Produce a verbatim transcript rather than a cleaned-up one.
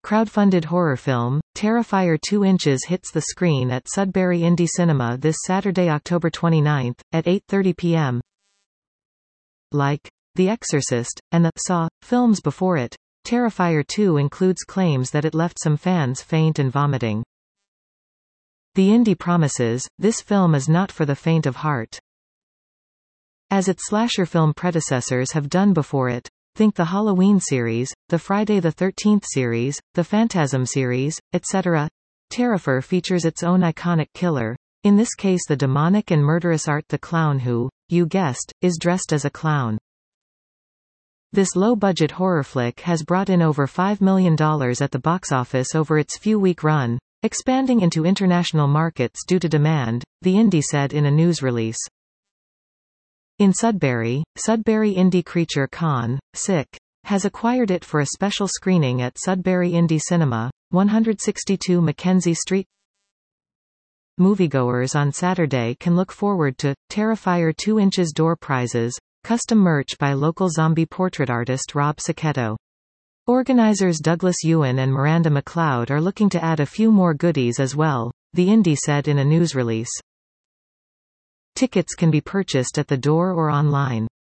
crowdfunded horror film, Terrifier two inches hits the screen at Sudbury Indie Cinema this Saturday, October twenty-ninth, at eight thirty p m Like The Exorcist, and the Saw films before it, Terrifier two includes claims that it left some fans faint and vomiting. The Indie promises, this film is not for the faint of heart. As its slasher film predecessors have done before it, think the Halloween series, the Friday the thirteenth series, the Phantasm series, et cetera. Terrifier features its own iconic killer, in this case the demonic and murderous Art the Clown who, you guessed, is dressed as a clown. This low-budget horror flick has brought in over five million dollars at the box office over its few-week run, expanding into international markets due to demand, the Indie said in a news release. In Sudbury, Sudbury Indie Creature Con, Sick, has acquired it for a special screening at Sudbury Indie Cinema, one sixty-two Mackenzie Street. Moviegoers on Saturday can look forward to Terrifier two inches door prizes, custom merch by local zombie portrait artist Rob Sacchetto. Organizers Douglas Ewan and Miranda McLeod are looking to add a few more goodies as well, the Indie said in a news release. Tickets can be purchased at the door or online.